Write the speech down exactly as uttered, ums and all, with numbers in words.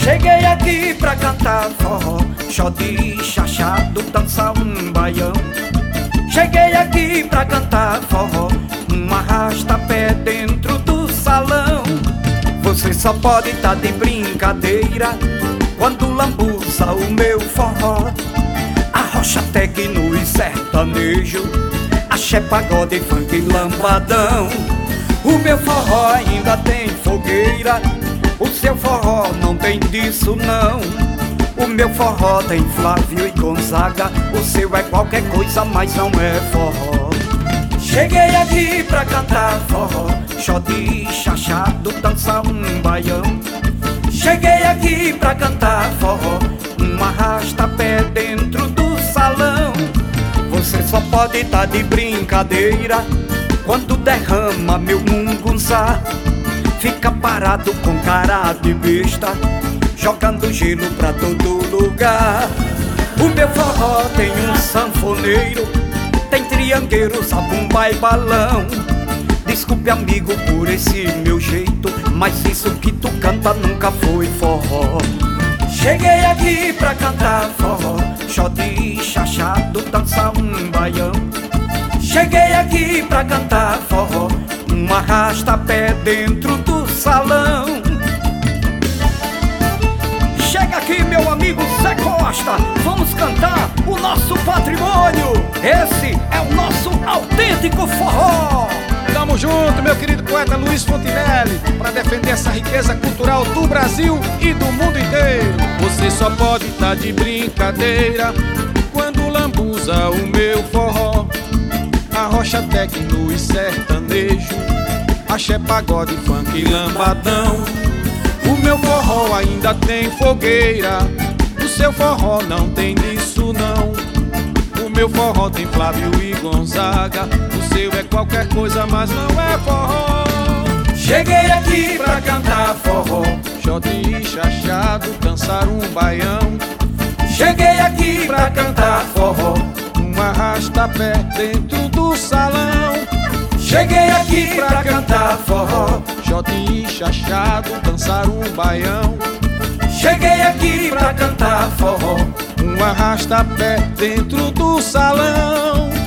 Cheguei aqui pra cantar forró, xode chachado, dançar um baião. Cheguei aqui pra cantar forró, um arrasta-pé dentro do salão. Você só pode tá de brincadeira quando lambuza o meu forró. Arrocha, tecno e sertanejo, axé, pagode, funk e lambadão. O meu forró ainda tem fogueira, o seu forró não tem disso não. O meu forró tem Flávio e Gonzaga, o seu é qualquer coisa, mas não é forró. Cheguei aqui pra cantar forró, xode chachado, dançar um baião. Cheguei aqui pra cantar forró, um arrasta-pé dentro do salão. Você só pode tá de brincadeira quando derrama meu mungunzá. Fica parado com cara de besta, jogando gelo pra todo lugar. O meu forró tem um sanfoneiro, tem triangueiro, zabumba e balão. Desculpe, amigo, por esse meu jeito, mas isso que tu canta nunca foi forró. Cheguei aqui pra cantar forró, xode chachado, dançar um baião. Cheguei aqui pra cantar forró, um arrasta-pé dentro do salão. Chega aqui, meu amigo Zé Costa, vamos cantar o nosso patrimônio. Esse é o nosso autêntico forró. Tamo junto, meu querido poeta Luiz Fontinelli, pra defender essa riqueza cultural do Brasil e do mundo inteiro. Você só pode tá de brincadeira quando lambuza o meu forró. Arrocha, tecno e sertanejo, axé, pagode, funk e lambadão. O meu forró ainda tem fogueira, o seu forró não tem disso não. O meu forró tem Flávio e Gonzaga, o seu é qualquer coisa, mas não é forró. Cheguei aqui pra cantar forró, xode chachado, dançar um baião. cheguei aqui pra cantar forró, um arrasta-pé dentro do salão. cheguei aqui pra cantar forró, xode chachado, dançar um baião. cheguei aqui pra cantar forró, um arrasta-pé dentro do salão.